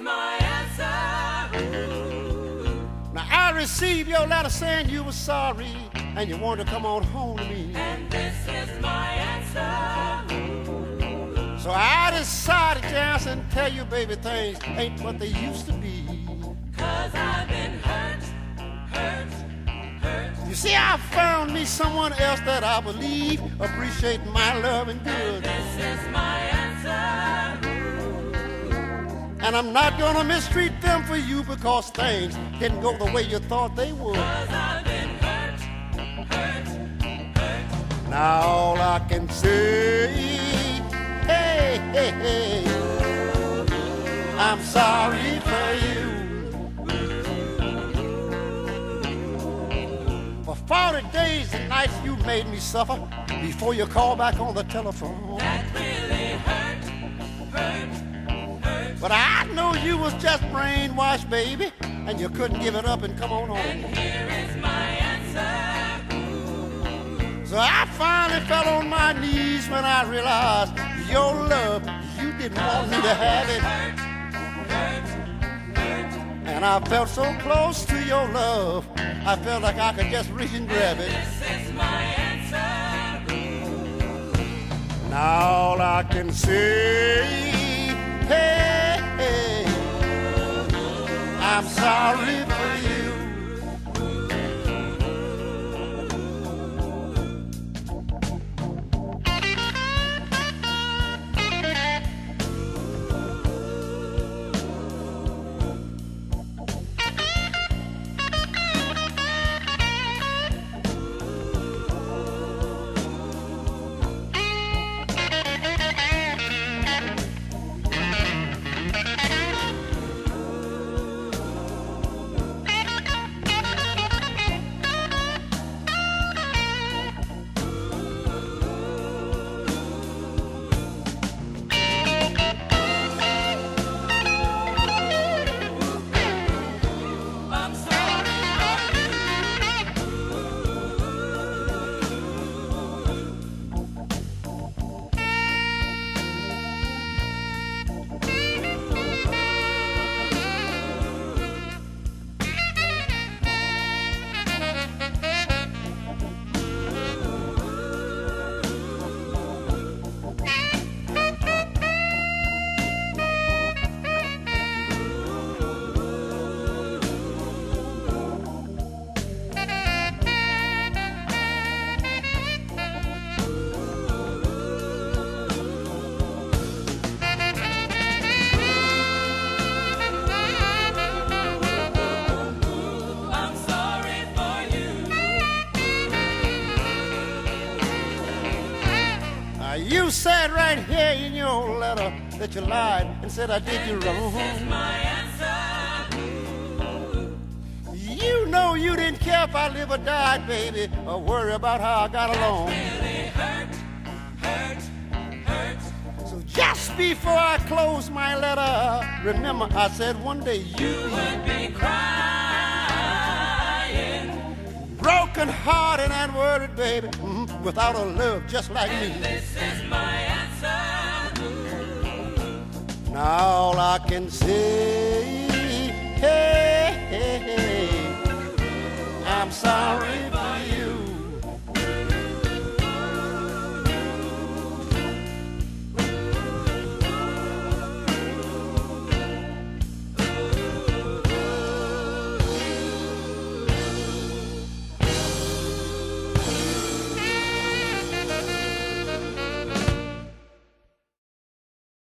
my answer. Now I received your letter saying you were sorry and you wanted to come on home to me. And this is my answer. So I decided to answer and tell you, baby, things ain't what they used to be. 'Cause I've been hurt. You see, I found me someone else that I believe appreciate my love and good. This is my answer. And I'm not gonna mistreat them for you because things didn't go the way you thought they would. 'Cause I've been hurt. Now all I can say, hey, hey, hey, I'm sorry for you. For 40 days and nights you made me suffer before you called back on the telephone. That really hurt. But I know you was just brainwashed, baby, and you couldn't give it up and come on home. And here is my answer. So I finally fell on my knees when I realized your love, you didn't want me to have it. And I felt so close to your love, I felt like I could just reach and grab it. This is my answer. Now all I can say, hey, hey, I'm sorry for you. You said right here in your letter that you lied and said I did you wrong. This is my answer. You know you didn't care if I live or died, baby, or worry about how I got along. Really hurt. So just before I close my letter, remember I said one day you Would be crying. broken hearted and worried, baby, without a love just like me. This is my answer. Now all I can say, hey, hey, hey, I'm sorry.